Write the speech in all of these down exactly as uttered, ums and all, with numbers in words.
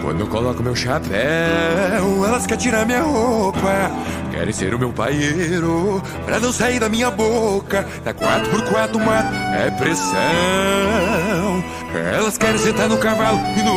Quando eu coloco meu chapéu, elas querem tirar minha roupa, querem ser o meu paieiro, pra não sair da minha boca. Na quatro por quatro mato é pressão. Elas querem sentar no cavalo e no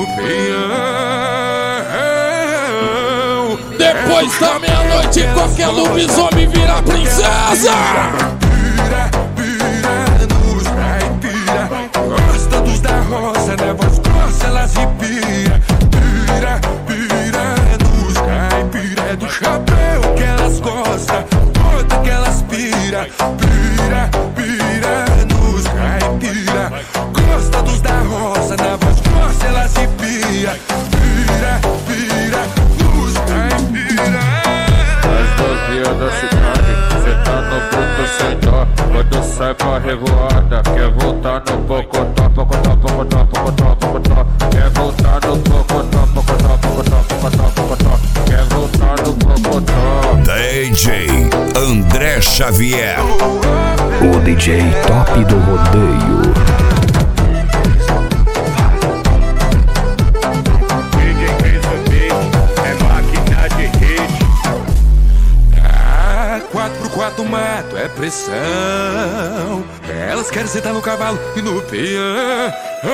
peão. Depois da meia-noite, qualquer lobisomem vira princesa. Pira, pira, nos caipira. Gosta dos da roça, na voz grossa elas se pira. Pira, pira, nos caipira. É do chapéu que elas gostam, bota que elas pira. Pira, pira, nos caipira. Gosta dos da roça, na voz grossa elas se pira. Pira, pira, nos caipira. As novinhas da cidade, cê tá no ponto sem dó. Quando sai pra revoada, quer voltar no pocotó, pocotó, pocotó, pocotó, pocotó. Quer voltar no pocotó, pocotó, pocotó, pocotó, pocotó. Quer voltar no pocotó. D J André Xavier, o D J top do rodeio. quatro por quatro mato é pressão. Elas querem sentar no cavalo e no peão.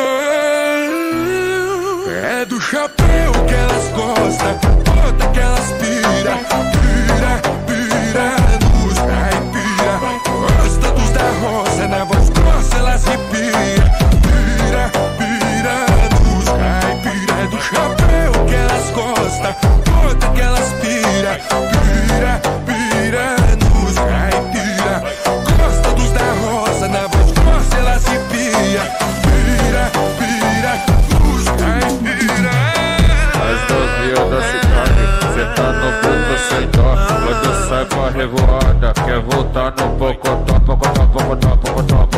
É do chapéu que elas gostam, bota que elas pira. Pira, pira, nos caipira. Gosta dos da roça, na voz grossa elas se pira. Pira, pira, nos caipira. É do chapéu que elas gostam, bota que elas pira. Pira, pira, nos caipira. Gosta dos da roça, na voz grossa ela se pira. Pira, pira, nos caipira. As novinhas da cidade, cê tá no ponto sem dó. Quando sai pra revoada, quer voltar no pocotó, pocotó, pocotó, pocotó.